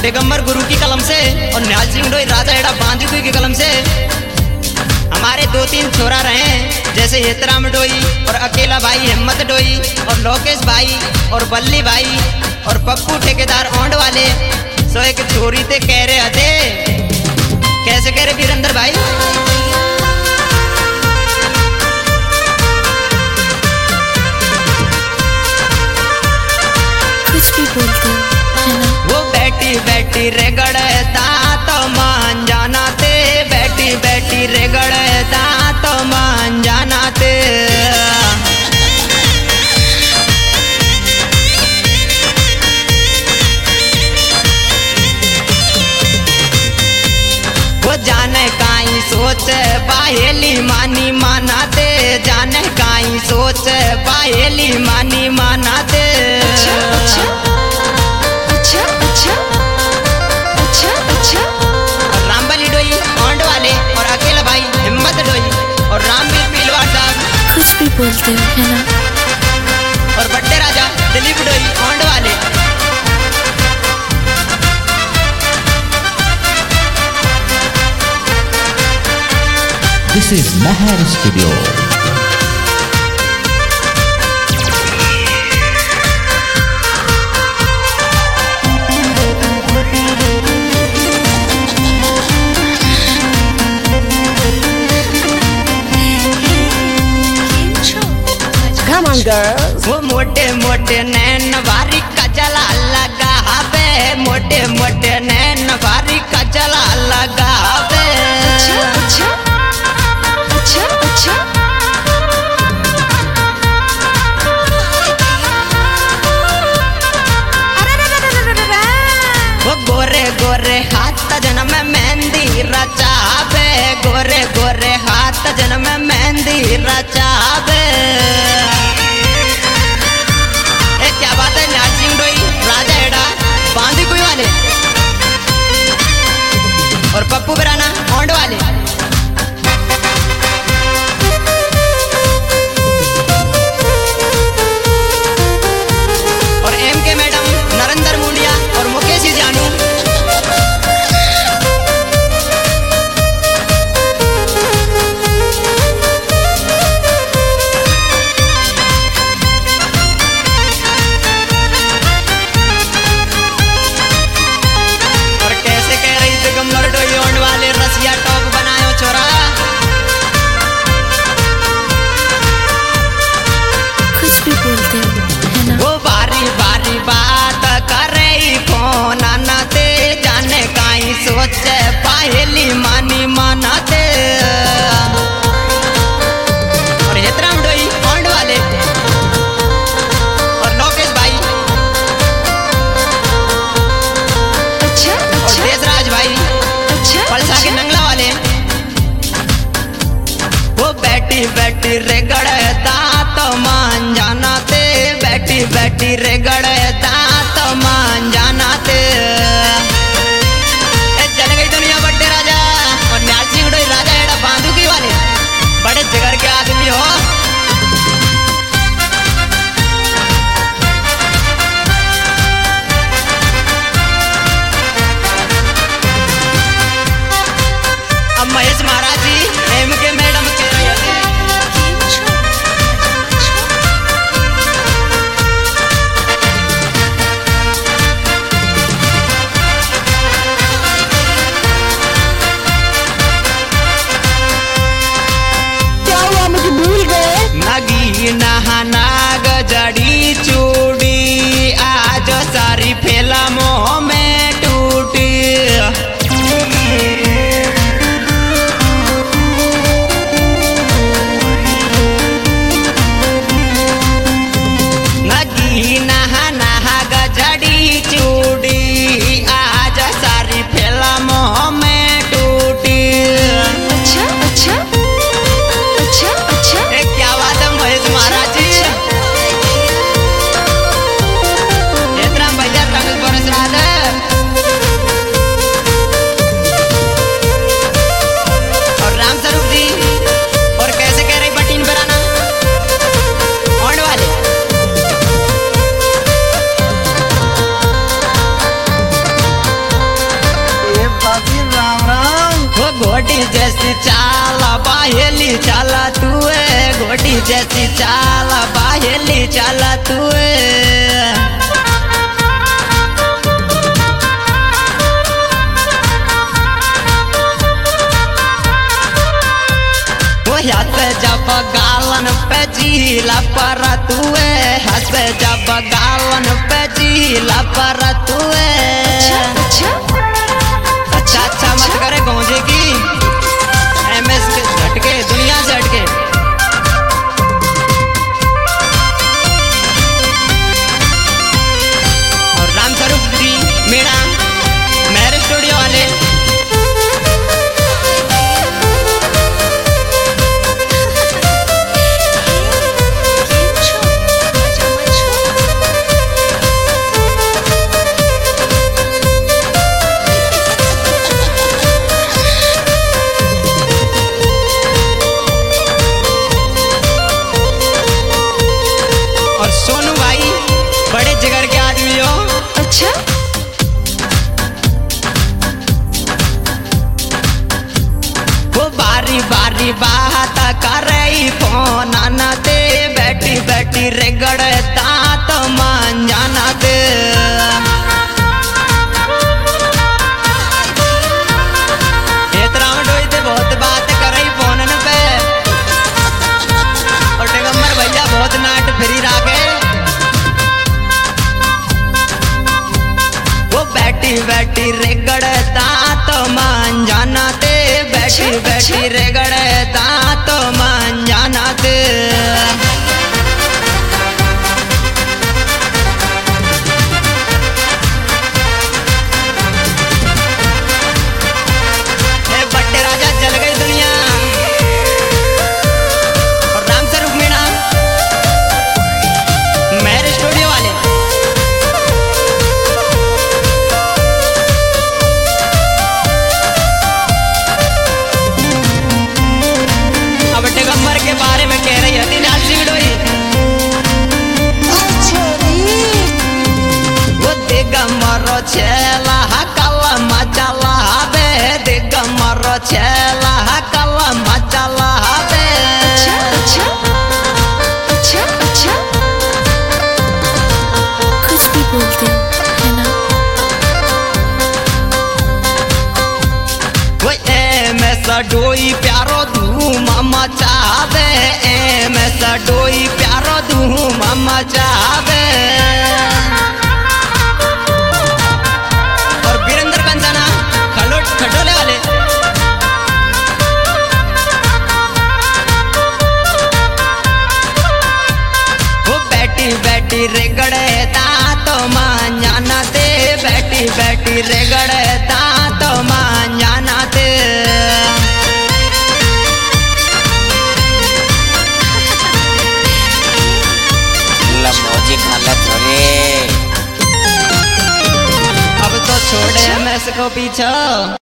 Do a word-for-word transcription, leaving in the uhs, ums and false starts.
दिगंबर गुरु की कलम से और निहाल सिंह डोई राजा एड़ा बांधी हुई की कलम से हमारे दो तीन छोरा रहे जैसे हेतराम डोई और अकेला भाई हिम्मत डोई और लोकेश भाई और बल्ली भाई और पप्पू ठेकेदार ओंड वाले सो एक छोरी ते कह रहे थे कैसे कह रहे वीरेंद्र भाई कुछ भी बोलते है ना। वो बैठी बैठी रेगड़ता तो मान जाना ते बैठी बैठी रेगड़ता तो मान जाना ते वो जाने काई सोच पाहेली मानी मानाते जाने काई सोच पाहेली मानी मानाते अच्छा अच्छा अच्छा अच्छा अच्छा अच्छा रामबली डोई ओंड वाले और अकेला भाई हिम्मत डोई और रामवीर पीलवाड़ साहब कुछ भी बोलते है ना। और बट्टे राजा दिलीप डोई ओंड वाले This is Meher Studio. Come on, girls. वो मोटे मोटे नैन भारी कजला लगा बे मोटे मोटे नैन भारी कजला लगा बे अच्छा अच्छा अच्छा अच्छा वो गोरे गोरे हाथ जन में मेहंदी रचावे गोरे गोरे हाथ जन में मेहंदी रचावे ए क्या बात है निहाल सिंह डोई राजा एड़ा बांधी कुई वाले और पप्पू बिराना ओंड वाले और एम के मैडम नरेंद्र मुंडिया और मुकेश ही जानू और कैसे कह रही दिगंबर डोई ओंड वाले रसिया टॉप बनायो छोरा कुछ भी बोलते है ना। वो बारी बारी बात करे कौन आनाते जाने काई सोचे पाहेली मानी मानाते और हेतराम डोई ओंड वाले और लोकेश भाई अच्छा और अच्छा देशराज भाई अच्छा पलसा के नंगला वाले वो बैठी बैठी रेगड़ता तो मान जाना ते बैठी बैठी रेगड़ता तो मान जाना ते ए, चल गई दुनिया बट्टे राजा और निहाल सिंह घोड़ी जैसी चाल बाहेली चाला तू घोड़ी जैसी चाल बाहेली चाला तू हस जब गालन पे झीला पर तू हस जब गालन पे झीला पर तू अच्छा अच्छा अच्छा मत करे गौजे की एम एस के झटके दुनिया से हटके और रामस्वरूप जी मीणा मेहर स्टूडियो वाले और सोनू भाई बड़े जिगर के आदमी हो। अच्छा वो बारी बारी बात करे फोन आना दे बैठी बैठी रेगड़ दांत मान जाना दे बहुत बात करे फोन पे और टेगम्बर भैया बहुत नाट फ्री रागे वो बैठी बैठी रेगड़ दांत मान जाना दे बैठी बैठी रेगड़ दांत मान जाना दे बट्टे राजा जल गई दुनिया और रामस्वरूप मीणा मेहर स्टूडियो वाले अब टेगम्बर के बारे में कह रही है नाची डोई वो दिगम्बर छेला कला मचला बे दिगम्बर छेला कला मचला बे अच्छा अच्छा अच्छा कुछ भी बोलते हो है ना वो एम एस डोई प्यारो धूम मचावे एम एस डोई प्यारो धूम मचावे और वीरेंद्र कंचना खलोट खटोले वाले वो बैठी बैठी रेगड़े दांत मान जाना दे बैठी बैठी रेगड़े दांत मान जाना दे लमोजी खाला छोरे अब तो छोड़े मैं इसको पीछे।